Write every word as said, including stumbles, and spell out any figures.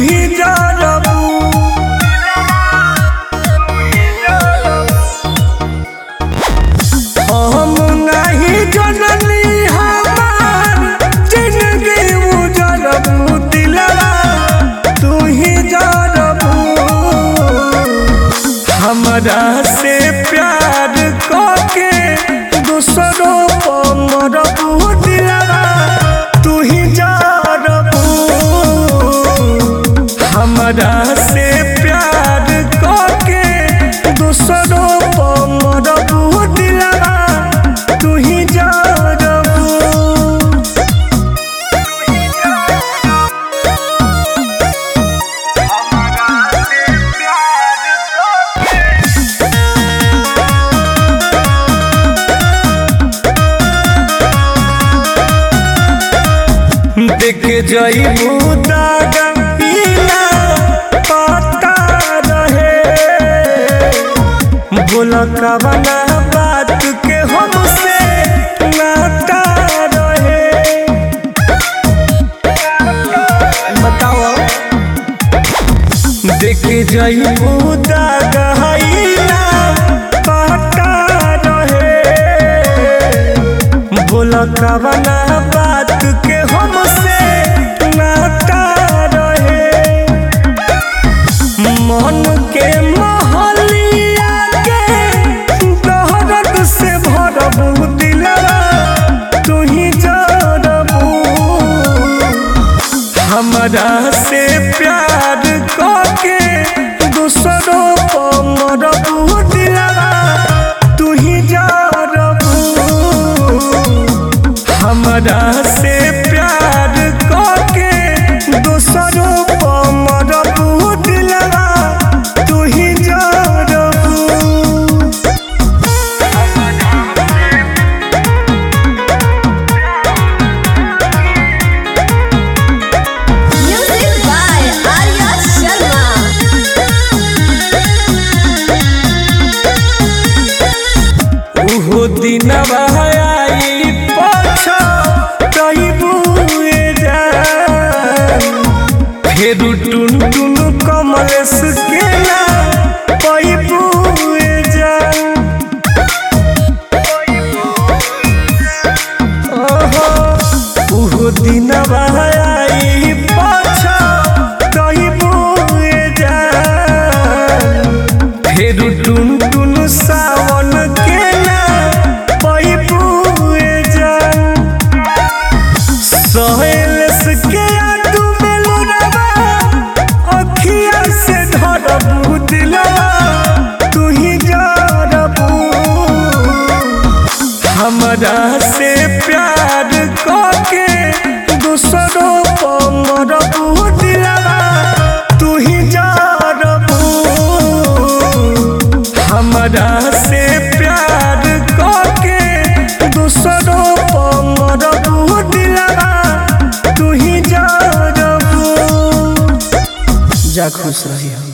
ही जरबू हम नहीं जननी हमार जिंदगी उजरबू दिलवा तू ही जरबू हमरा से प्यार करके दूसरों को मरबू दिलवा तू ही जरबू हमरा से प्यार करके दूसरों को मरबू दिलवा तू ही जरबू। देख जइबू दागा पीला पता रहे बोल कवना बात के हमसे नाता रहे बताओ। देख जइबू दागा पीला पता रहे बोल कवना बात के हमसे नाता रहे मन के महलिया के दहरत से भरबू दिलवा तू ही जरबू हमरा से प्यार करके दूसरों को मरबू दिलवा तू ही जरबू हमरा से प्यार करके दूसरों को मरबू दिलवा तू ही जरबू। Music by Arya Sharma. उहो दिनवा आई पाछा कहिबू जान फेरू टुन टुन कमलेश के ना कहिबू जान ओहो उहो दिनवा आई पाछा कहिबू जान फेरू टुन टुन सावन के ना कहिबू जान सहेलस के आटू में लुरवा अखिया से धरबू दिलवा तू ही जरबू हमरा से प्यार करके दूसरों को मरबू दिलवा तू ही जरबू हमरा से प्यार करके दूसरों को मरबू दिलवा तू ही जरबू। जा खुश रही।